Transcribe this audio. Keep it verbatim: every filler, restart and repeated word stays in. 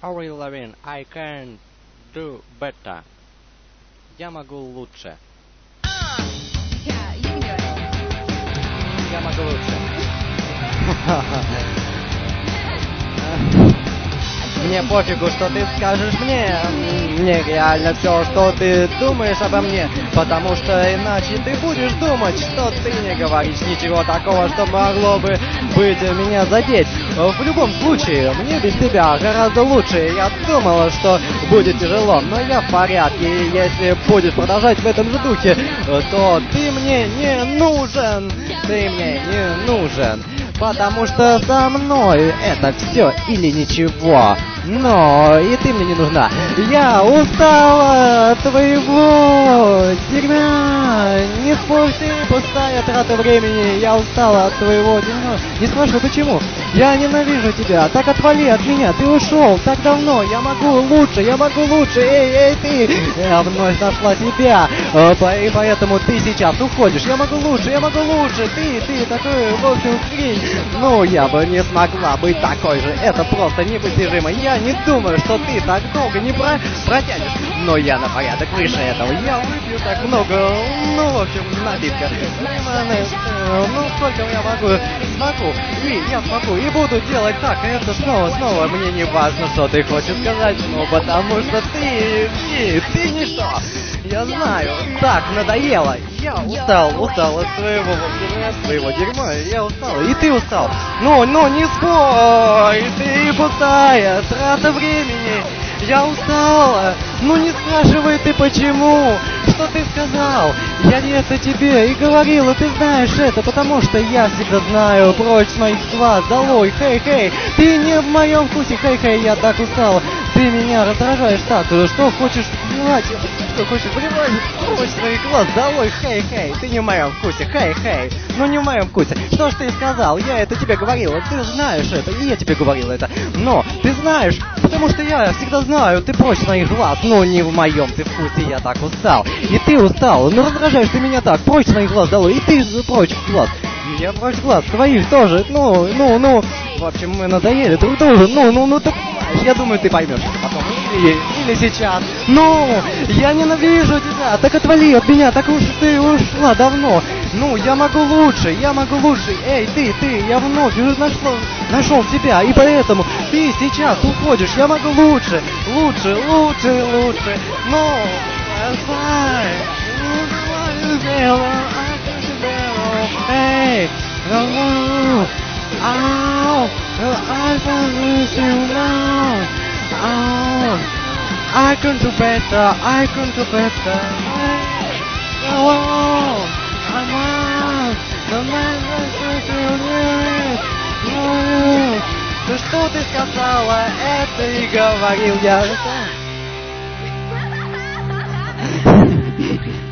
Avril Lavigne, I can do better. Я могу лучше. Yeah, you can do it. Я могу лучше. Мне пофигу, что ты скажешь мне. Мне реально все, что ты думаешь обо мне. Потому что иначе ты будешь думать, что ты не говоришь ничего такого, что могло бы быть меня задеть. В любом случае, мне без тебя гораздо лучше. Я думала, что будет тяжело, но я в порядке. И если будешь продолжать в этом же духе, то ты мне не нужен. Ты мне не нужен. Потому что со мной это все или ничего. Но и ты мне не нужна. Я устала от твоего дерьма. Не спорь, ты пустая трата времени. Я устала от твоего дерьма. Не спрашивай почему. Я ненавижу тебя. Так отвали от меня. Ты ушел так давно. Я могу лучше. Я могу лучше. Эй, эй, ты. Я вновь нашла тебя. И поэтому ты сейчас уходишь. Я могу лучше. Я могу лучше. Ты, ты такой, в общем, хрень. Ну, я бы не смогла быть такой же. Это просто непостижимо. Я не думаю, что ты так долго не про протянешь. Но я на порядок выше этого. Я выпью так много, ну, в общем, напитка. Ну, сколько я могу, смогу. И я смогу. И буду делать так. И это снова, снова. Мне не важно, что ты хочешь сказать. Ну, потому что ты, ты, ты ничто. Я знаю. Так, надоело. Я устал, устал от своего, от своего дерьма. Я устал. И ты устал. Ну, ну, не спорь. Ты пустая трата времени. Я устала. Ну, не спрашивай ты почему. Что ты сказал? Я это тебе и говорила, ты знаешь это, потому что я всегда знаю. Прочь с моих глаз, долой, хей-хей. Ты не в моем вкусе, хей-хей, я так устала. Ты меня раздражаешь так, что хочешь вливать, что хочешь вливать, прочь с моих глаз, долой, хей-хей. Ты не в моем вкусе, хей-хей. Ну не в моем вкусе. Что ж ты сказал? Я это тебе говорила, ты знаешь это, и я тебе говорила это. Но ты знаешь, потому что я всегда знаю, ты прочь с моих глаз, но не в моем ты вкусе, я так устал. И ты устал, ну раздражаешь ты меня так, прочь с моих глаз, долой, и ты прочь глаз. И я прочь глаз, твоих тоже, ну, ну, ну. В общем, мы надоели друг другу, ну, ну, ну, ты понимаешь, я думаю, ты поймешь это потом. Или, или сейчас. Ну, я ненавижу тебя, так отвали от меня, так уж ты ушла давно. Ну, я могу лучше, я могу лучше. Эй, ты, ты, я вновь уже нашел, нашел себя, и поэтому ты сейчас уходишь, я могу лучше, лучше, лучше, лучше. Ну, эй, ау, I miss you now. Oh, I can do better, I can do better. Oh, I'm out. The man is you. Ну что ты сказала? Это и говорил я.